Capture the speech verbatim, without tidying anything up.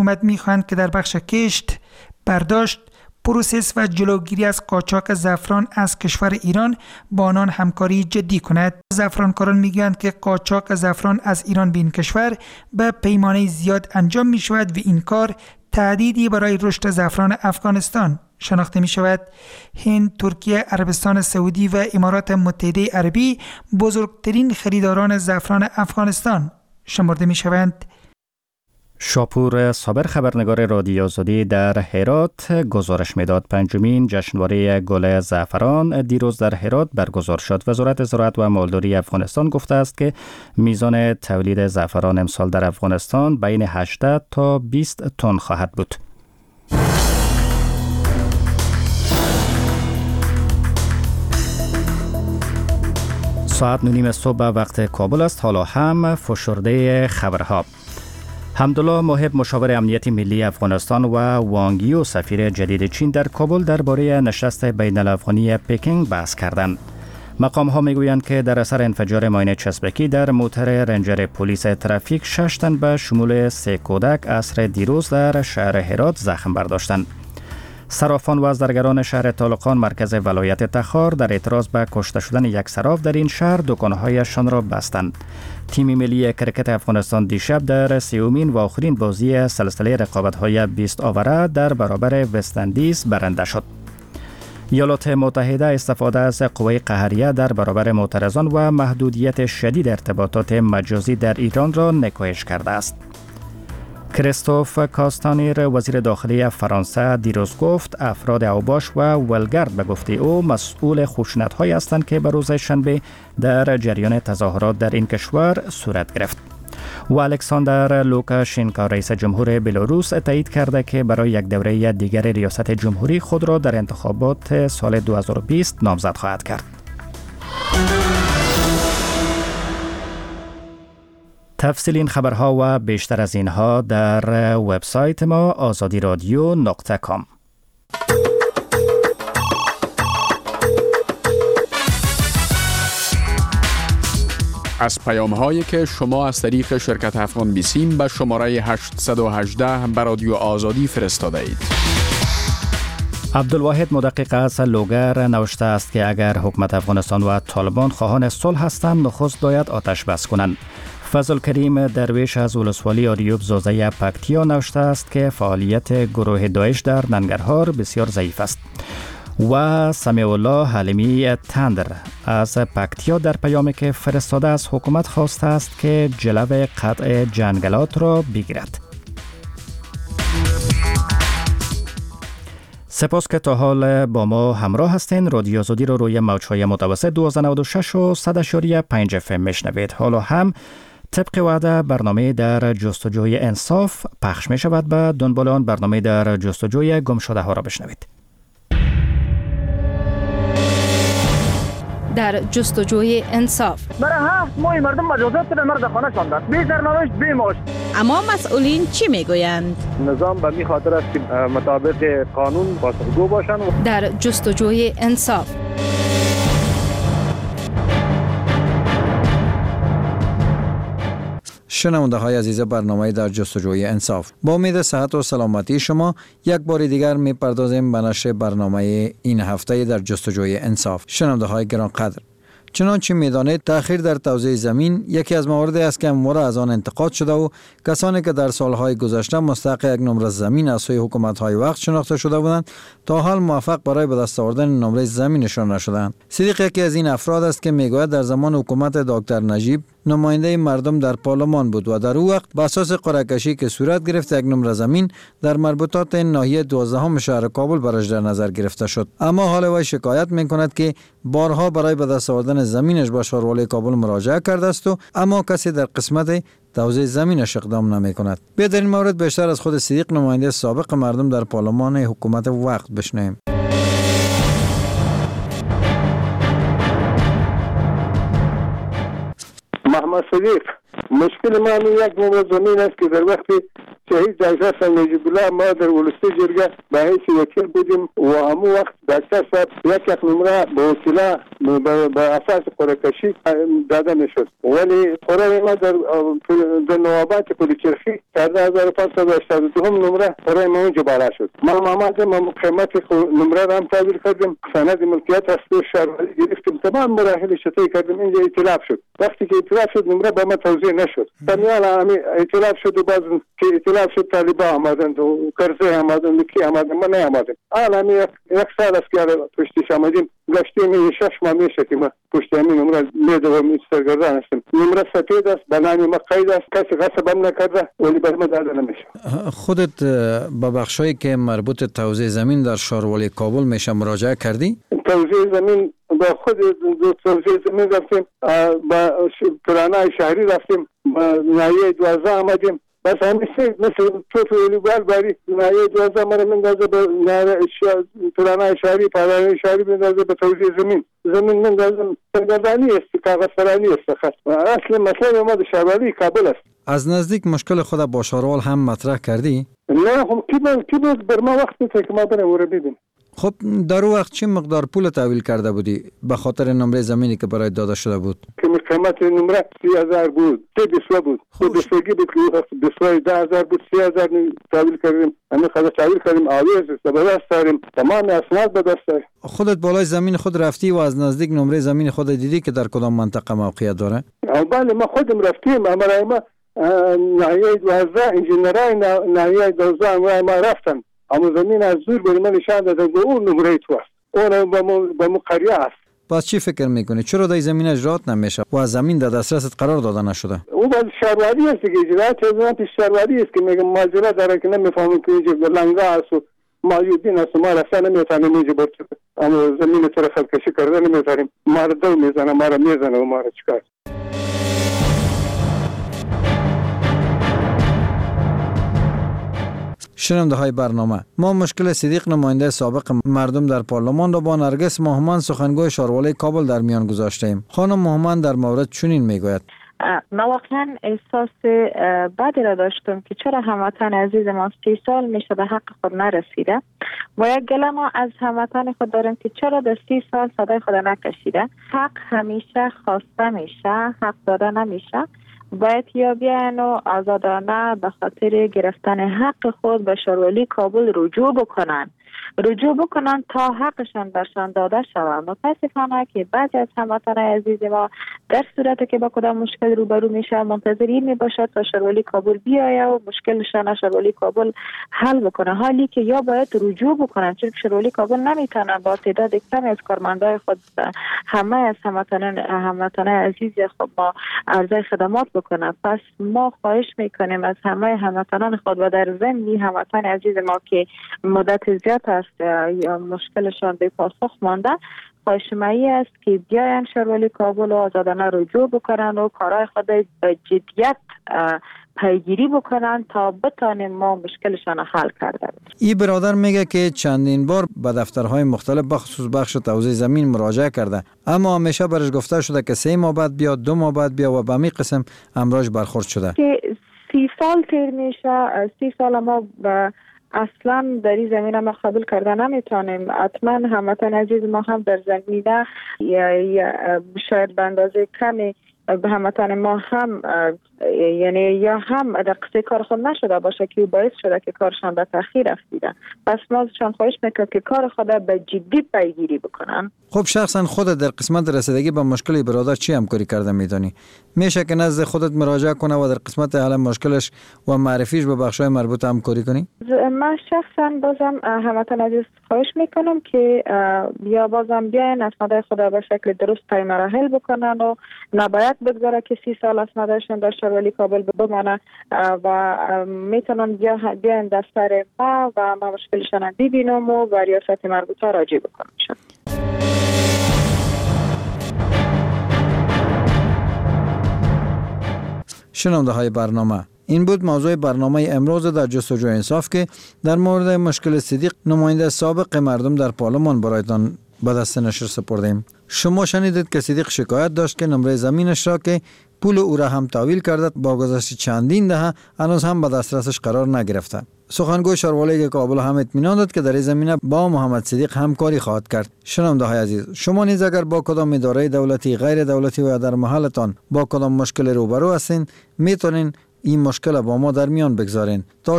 حکومت می‌خواهند که در بخش کشت، برداشت، پروسس و جلوگیری از قاچاق زعفران از کشور ایران با آنان همکاری جدی کند. زعفرانکاران میگویند که قاچاق زعفران از ایران به این کشور به پیمانه زیاد انجام می شود و این کار تهدیدی برای رشد زعفران افغانستان شناخته می شود. هند، ترکیه، عربستان سعودی و امارات متحده عربی بزرگترین خریداران زعفران افغانستان شمرده می شوند. شاپور صابر خبرنگار رادیو آزادی در هرات گزارش میداد. پنجمین جشنواره گل زعفران دیروز در هرات برگزار شد. وزارت زراعت و مالداری افغانستان گفته است که میزان تولید زعفران امسال در افغانستان بین هجده تا بیست تن خواهد بود. ساعت نیم صبح وقت کابل است. حالا هم فشرده خبرها. حمدالله موهب مشاور امنیت ملی افغانستان و وانگ یو سفیر جدید چین در کابل درباره نشست بین الافغانی پکینگ بحث کردند. مقام ها میگویند که در اثر انفجار ماین چسبکی در موتر رنجر پلیس ترافیک شش تن به شمول سه کودک عصر دیروز در شهر هرات زخم برداشتند. صرافان و ازدرگران شهر طالقان مرکز ولایت تخار در اعتراض به کشته شدن یک صراف در این شهر دکانهایشان را بستند. تیم ملی کرکت افغانستان دیشب در سیومین و آخرین بازی سلسله رقابت‌های بیست آوره در برابر وست‌اندیز برنده شد. ایالات متحده استفاده از قوه قهریه در برابر معترضان و محدودیت شدید ارتباطات مجازی در ایران را نکوهش کرده است. کریستوف کاستانیر وزیر داخلی فرانسه دیروز گفت افراد اوباش و ولگرد به گفته او مسئول خشونت‌هایی هستند که به روز شنبه در جریان تظاهرات در این کشور صورت گرفت. و الکساندر لوکاشنکو رئیس جمهور بلاروس تایید کرده که برای یک دوره دیگر ریاست جمهوری خود را در انتخابات سال دو هزار و بیست نامزد خواهد کرد. تفصیل این خبرها و بیشتر از اینها در وبسایت ما آزادی رادیو نقطه کام. از پیام هایی که شما از طریق شرکت افغان بیسیم به شماره هشت یک هشت به رادیو آزادی فرستاده اید. عبدالواحد مدقق از لوگر نوشته است که اگر حکومت افغانستان و طالبان خواهان صلح هستند نخست باید آتش بس کنند. فضل کریم درویش از ولسوالی آریوب زوزه پکتیا نوشته است که فعالیت گروه داعش در ننگرهار بسیار ضعیف است. و سمیع الله حلیمی تندر از پکتیا در پیامی که فرستاده از حکومت خواسته است که جلو قطع جنگلات را بگیرد. سپاس که تا حال با ما همراه هستین. رادیو آزادی رو روی موج‌های متوسط دویست و نود و شش و صد و پنج اف ام میشنوید. حالا هم طبق وعده برنامه در جستجوی انصاف پخش می شود. به دنبال آن برنامه در جستجوی گم شده ها را بشنوید. در جستجوی انصاف برای هفت ماه مردم مجازات در مرد خانه شاندن، بی سرنوشت بی معاش. اما مسئولین چی میگویند؟ نظام به می خاطر است که مطابق قانون پاسخگو باشند. در جستجوی انصاف شنونده های عزیز برنامه در جستجوی انصاف، با امید صحت و سلامتی شما یک بار دیگر می پردازیم به نشر برنامه این هفته در جستجوی انصاف. شنونده های گرانقدر، چنانچه می‌دانید تأخیر در توزیع زمین یکی از مواردی است که همواره از آن انتقاد شده و کسانی که در سالهای گذشته مستحق یک نمره زمین از سوی حکومت‌های وقت شناخته شده بودند تا حال موفق برای به دست آوردن نمره زمینشان نشدند. صدیق یکی از این افراد است که میگوید در زمان حکومت دکتر نجیب نماینده مردم در پارلمان بود و در او وقت به اساس قرعه کشی که صورت گرفت یک نمره زمین در مربوطات ناحیه دوازدهم شهر کابل برش در نظر گرفته شد. اما حال وی شکایت می‌کند که بارها برای به دست آوردن زمینش به شهروالی کابل مراجعه کرده است و اما کسی در قسمت توزیع زمینش اقدام نمی‌کند. بیا در این مورد بیشتر از خود صدیق نماینده سابق مردم در پارلمان حکومت وقت بشنویم. محمد صدیق، مشکل ما یک نمره زمین است که در وقت شهید جایزه نجیب الله ما در ولستی جرگه به حیث وکیل بودیم و همون وقت دکتر صاحب یک یک نمره به وسیله به اساس قرعه کشی داده میشد، ولی قرعه ما در در نوابات پلیچرخی در هزار و پانصد و هشتاد و دو نمره قرعه ما اونجا بالا شد. ما آمدیم، ما قیمت نمره را هم تعبیر کردیم، سند ملکیت است و شهروندی گرفتیم، تمام مراحل شطحی کردیم. اینجا ائتلاف شد. وقتی که ائتلاف شد نمره به ما توزیع نشد. تمیال همی ائتلاف شد و باز که ائتلاف شد طالبا آمدند و کرزی آمدند و کی آمدند، ما نیامدیم. حالا همی یک سال است که پشتش آمدیم، گشتیم شش ماه میشه که ما پشت همین نمره میدوم سرگردان هستیم. نمره سفید است، به نام ما قید است، کسی غصب هم نکرده ولی بر ما داده نمیشه. خودت به بخشایی که مربوط توزیع زمین در شهروالی کابل میشه مراجعه کردی؟ توزیع زمین با خود توزیع زمین رفتیم، با پلانای شهری رفتیم، با ناحیه دوازده آمدیم. بس همیشه مثل تو تولی بار باری ناحیه دوازده مرا مندازه به پلانای شهری، پلانای شهری مندازه به توزیع زمین. زمین مندازه سرگردانی است، کاغذ فرانی است. اصل مسئله ما در شهروالی کابل است. از نزدیک مشکل خود با شهروال هم مطرح کردی؟ نه، خب کی بود کی بود بر ما وقت میشه که ما بریم و رو ببینیم. خب در اون وقت چه مقدار پول تحویل کرده بودی به خاطر نمره زمینی که برای داده شده بود؟ که قیمت نمره سی هزار بود، سی بسوا بود. خود بسوگی بود که بسوای ده هزار بود، سی هزار تحویل کردیم. همین خدا تحویل کردیم، آویز به دست داریم، تمام اسناد به دست داریم. خودت بالای زمین خود رفتی و از نزدیک نمره زمین خود دیدی که در کدام منطقه موقعیت داره؟ بله، ما خودم رفتیم، امرای ما ناحیه دوازده انجینرای ناحیه دوازده امرای ما رفتن. اما زمین از دور برای من نشان دادن که اون نمره تو است، اون به مو قریه است. پس چی فکر میکنی؟ چرا در زمین اجرات نمیشه و از زمین در دسترست قرار داده نشده؟ او باز شهرواری است که اجرات چیزان پیش شهرواری است که میگم ماجرا داره که نمیفهمم که اینجا لنگا است و مایودین است و ما رفتن نمیتونیم اینجا برد. اما زمین تو را خلکشی کرده نمیتونیم، ما را دو میزنه، ما را میزنه و ما را چکار. شنونده های برنامه، ما مشکل صدیق نماینده سابق مردم در پارلمان را با نرگس ماهمن سخنگوی شهروالی کابل در میان گذاشتیم. خانم ماهمن در مورد چنین میگوید: ما واقعا احساس بدی را داشتم که چرا هموطن عزیز ما سی سال میشه به حق خود نرسیده و یک گله ما از هموطن خود داریم که چرا در سی سال صدای خود نکشیده. حق همیشه خواسته میشه، حق داده نمیشه. باید یا بیاین و آزادانه به خاطر گرفتن حق خود به شهروالی کابل رجوع بکنن رجوع بکنن تا حقشان برشان داده شود. متاسفانه که بعضی از هموطنان عزیز ما در صورتی که با کدام مشکل روبرو میشه منتظر این میباشد تا شهروالی کابل بیایه و مشکلشان شهروالی کابل حل بکنه، حالی که یا باید رجوع بکنن، چون شهروالی کابل نمیتونه با تعداد کمی از کارمندای خود همه از هموطنان هموطنان عزیز خود ما عرضه خدمات بکنه. پس ما خواهش میکنیم از همه هموطنان خود و در ضمن هموطن عزیز ما که مدت زیاد است یا مشکلشان به پاسخ مانده، خواهش مایی است که بیاین شهروالی کابل و آزادانه رجوع بکنن و کارهای خود به جدیت پیگیری بکنن تا بتانیم ما مشکلشان حل کرده. این برادر میگه که چندین بار به دفترهای مختلف بخصوص بخش توزیع زمین مراجعه کرده، اما همیشه برش گفته شده که سه ماه بعد بیا، دو ماه بعد بیا و به همین قسم امراج برخورد شده. که سی سال تیر میشه، سی سال ما به اصلا در این زمینه ما قبول کرده نمیتونیم. حتما هموطن عزیز ما هم در زمینه یا, یا شاید به اندازه کمی به هموطن ما هم یعنی یا هم در قصه کار خود نشده باشه که باعث شده که کارشان به تأخیر افتیده. پس ما ازشان خواهش میکنم که کار خود به جدی پیگیری بکنن. خب شخصا خودت در قسمت رسیدگی به مشکل برادر چی همکاری کرده میدانی؟ میشه که نزد خودت مراجعه کنه و در قسمت حل مشکلش و معرفیش به بخشای مربوطه همکاری کنی؟ من شخصا بازم هموطن عزیز خواهش میکنم که بیا بازم بیاین اسناد خود به شکل درست پی مراحل بکنن و نباید بگذاره که سی سال اسنادشون در شهروالی کابل بمانه و میتونن بیاین دفتر ما و ما مشکلشان ببینم و با ریاست مربوطه راجع بکنم. شنونده های برنامه، این بود موضوع برنامه امروز در جستجوی انصاف که در مورد مشکل صدیق نماینده سابق مردم در پارلمان برایتان به دست نشر سپردیم. شما شنیدید که صدیق شکایت داشت که نمره زمینش را که پول او را هم تحویل کرده. با گذشت چندین دهه هنوز هم به دسترسش قرار نگرفته. سخنگوی شاروالی کابل هم اطمینان داد که در این زمینه با محمد صدیق همکاری خواهد کرد. شنونده های عزیز، شما نیز اگر با کدام اداره دولتی، غیر دولتی و در محلتان با کدام مشکل روبرو هستین، میتونین این مشکل با ما در میان بگذارین تا